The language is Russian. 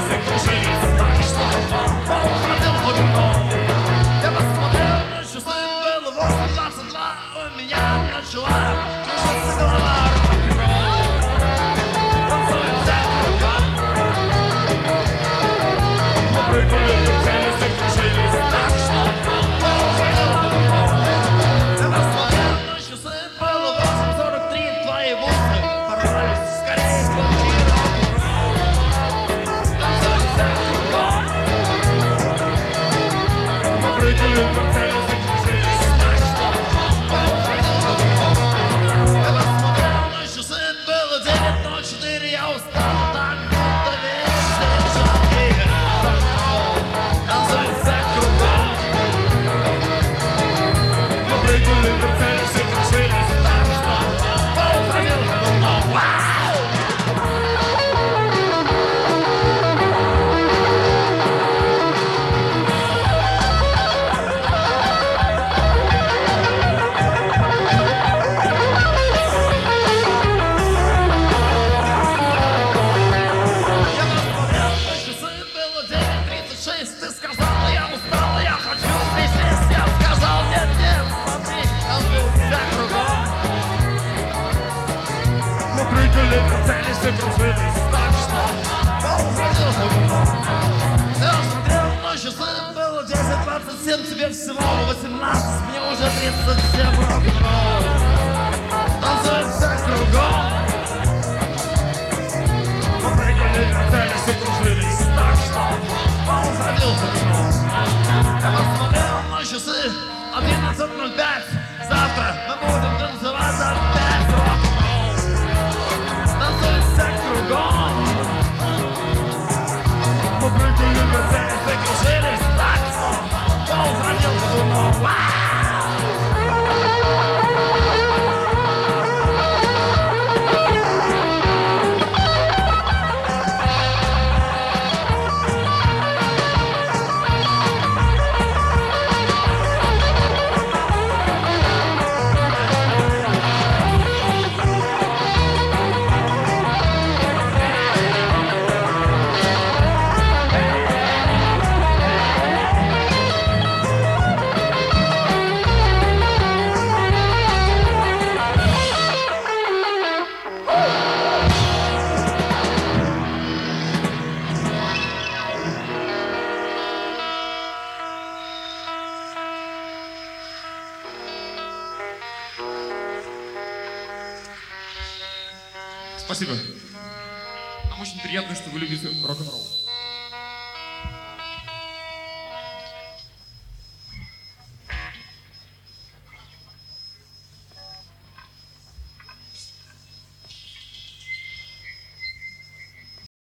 закружились, так что уходил в глубину. Я посмотрел на часы, было 8:22, у меня начала кружиться голова. Танцует вся кругом. Мы прыгнули, вертелись, закружились, так что уходил в глубину. Я посмотрел на часы, было 8:43, твои волосы порвались скорее с квартиры. Танцует вся кругом. Мы прыгнули, вертелись, закружились, так что уходил в глубину. Я посмотрел на часы, было 9:04, я устал, так будто вечный жаркий рок-н-ролл. Танцует вся кругом. Мы прыгнули, вертелись, закружились, так что уходил в глубину. Вау! Я посмотрел на часы, было 9:36, ты сказала, я устала, я хочу присесть. Я сказал, нет, нет, смотри, танцует вся кругом. Мы прыгали, вертелись, закружились, так что уходил в глубину. Я смотрел на часы, было 10:27, тебе всего 18, мне уже 37, рок-н-ролл. Танцует вся кругом. Мы прыгали, вертелись, закружились, так что уходил в глубину. Я посмотрел на часы, 11:05, завтра мы будем танцевать опять рок-н-ролл. Танцует вся кругом. Мы прыгали, вертелись, закружились, так что уходил в глубину. Вау! Спасибо. Нам очень приятно, что вы любите рок-н-ролл.